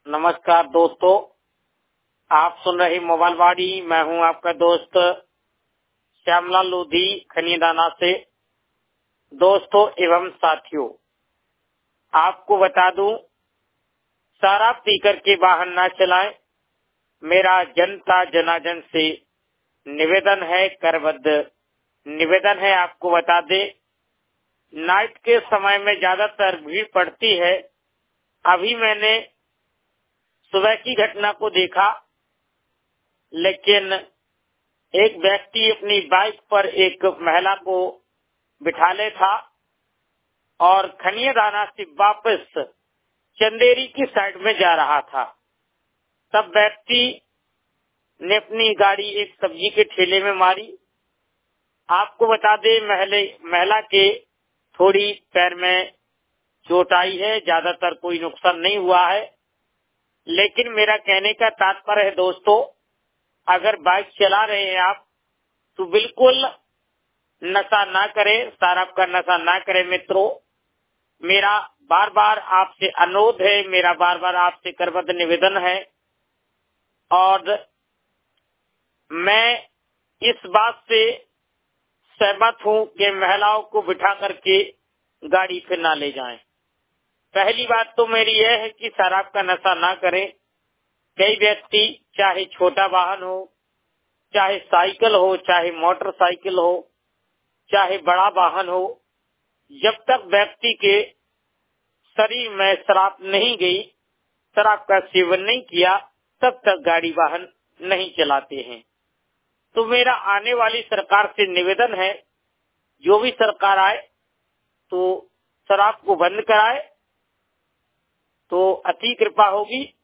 नमस्कार दोस्तों, आप सुन रहे मोबाइल वाड़ी। मैं हूं आपका दोस्त श्यामलाल लोधी खनियादाना से। दोस्तों एवं साथियों, आपको बता दूं, शराब पीकर के वाहन न चलाएं। मेरा जनता जनार्दन से निवेदन है, करबद्ध निवेदन है। आपको बता दे, नाइट के समय में ज्यादातर भीड़ पड़ती है। अभी मैंने सुबह की घटना को देखा, लेकिन एक व्यक्ति अपनी बाइक पर एक महिला को बिठा ले था और खनियादाना से वापस चंदेरी की साइड में जा रहा था। तब व्यक्ति ने अपनी गाड़ी एक सब्जी के ठेले में मारी। आपको बता दे, महिला के थोड़ी पैर में चोट आई है, ज्यादातर कोई नुकसान नहीं हुआ है। लेकिन मेरा कहने का तात्पर्य है दोस्तों, अगर बाइक चला रहे हैं आप तो बिल्कुल नशा ना करें, शराब का नशा ना करें। मित्रों, मेरा बार बार आपसे अनुरोध है, मेरा बार बार आपसे करबद्ध निवेदन है। और मैं इस बात से सहमत हूं कि महिलाओं को बिठा करके गाड़ी पे ना ले जाएं। पहली बात तो मेरी यह है कि शराब का नशा ना करें। कई व्यक्ति, चाहे छोटा वाहन हो, चाहे साइकिल हो, चाहे मोटरसाइकिल हो, चाहे बड़ा वाहन हो, जब तक व्यक्ति के शरीर में शराब नहीं गई, शराब का सेवन नहीं किया, तब तक गाड़ी वाहन नहीं चलाते हैं। तो मेरा आने वाली सरकार से निवेदन है, जो भी सरकार आए तो शराब को बंद कराए तो अति कृपा होगी।